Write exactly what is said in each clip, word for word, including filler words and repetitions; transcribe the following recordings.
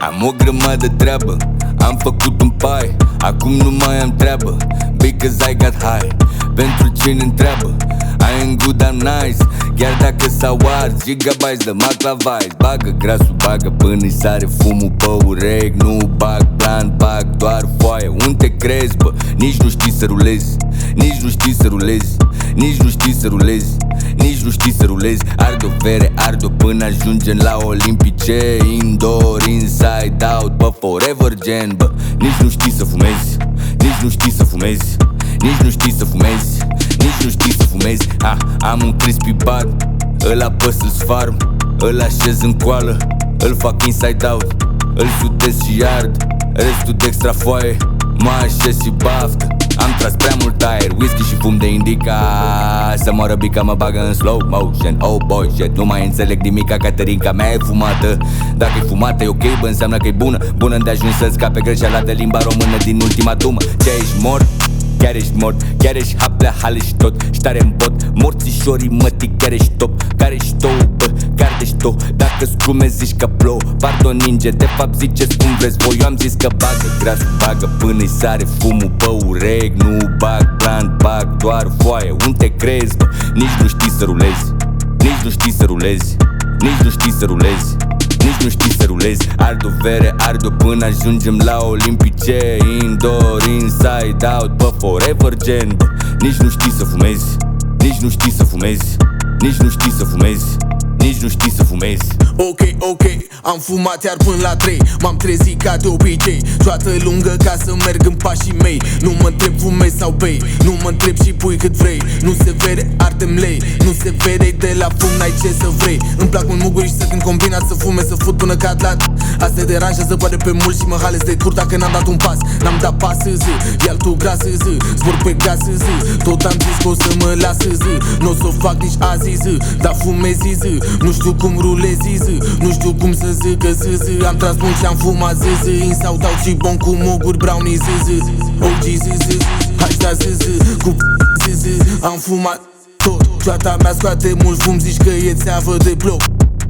Am o grămadă de treabă, am făcut un pai, acum nu mai am treabă, because I got high. Pentru cine întreabă, I am good, I'm nice. Chiar dacă s-au ars gigabytes de maclavais, bagă grasul, bagă până-i sare fumul pe urec. Nu bag plan, bag doar foaie. Unde crezi, bă? Nici nu știi să rulezi, nici nu știi să rulezi, nici nu știi să rulezi, nici nu știi să rulezi. Arde-o vere, arde-o până ajungem la olimpice. Indoor, inside out, bă, forever gen, bă. Nici nu știi să fumezi, nici nu știi să fumezi, nici nu știi să fumezi, nici nu știi să fumezi. ah, Am un crispy bar, îl apăs, îl sfarm, îl așez în coală, îl fac inside out, îl sudez și ard, restul de extra foaie mă așez și baftă. Am tras prea mult aer, whisky și fum de indica. Să moară bica mă bagă în slow motion. Oh boy shit, nu mai înțeleg nimica. Caterinca mea e fumată. Dacă e fumată e ok, bă, înseamnă că e bună. Bună de ajuns să scape greșeala de limba română din ultima dumă. Ce, ești mort? Chiar ești mort, chiar ești haplea, hale și tot. Ștare în bot, morțișorii mătii, chiar ești top. Care ești tu, bă, care ești tu? Dacă scrume zici că plouă, pardon ninge, de fapt ziceți cum vreți voi. Eu am zis că bagă grasul, bagă până-i sare fumul pe urec. Nu bag plan, bag doar foaie. Unde crezi, bă? Nici nu știi să rulezi, nici nu știi să rulezi, nici nu știi să rulezi, nici nu știi să rulezi. Arde-o vere, arde-o până ajungem la olimpice. Indoor, inside out, bă, forever gen, bă. Nici nu știi să fumezi, nici nu știi să fumezi, nici nu știi să fumezi, nici nu știi să fumezi. Ok, ok, am fumat iar până la trei. M-am trezit ca de obicei, joată lungă ca să merg în pașii mei. Nu mă întreb fumezi sau bei, nu mă întreb și pui cât vrei. Nu se vede, ardem lei, nu se vede de la fum, n-ai ce să vrei. Îmi plac mult muguri și să când combinat să fume, să fut până cad la. Asta deranjează poate pe mulți și mă hales de cur dacă n-am dat un pas. N-am dat pas zi, iar tu gras zi, zbor pe gaz zi. Tot am zis că o să mă las zi, n-o s-o fac nici azi zi, dar fumezi zi. Nu știu cum rulezi zi, nu știu cum să zic că zi. Am tras mult și am fumat zi zi, insau dau și bon cu muguri, brownie zi zi. O G zi zi, hai sta zi zi, cu zi zi. Am fumat tot, joata mea scoate mult fum, zici că e țeavă de bloc.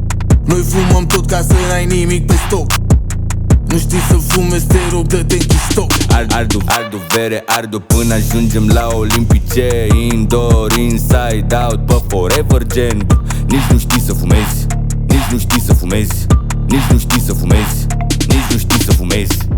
Noi fumăm tot ca să n-ai nimic pe stoc. Nu știi să fumezi, te rog, dă-te închis stoc. Ardu, ardu vere, ardu până ajungem la olimpice. Indoor, inside out, bă, forever gen, bă. Nici nu știi să fumezi, nici nu știi să fumezi, nici nu știi să fumezi, nici nu știi să fumezi.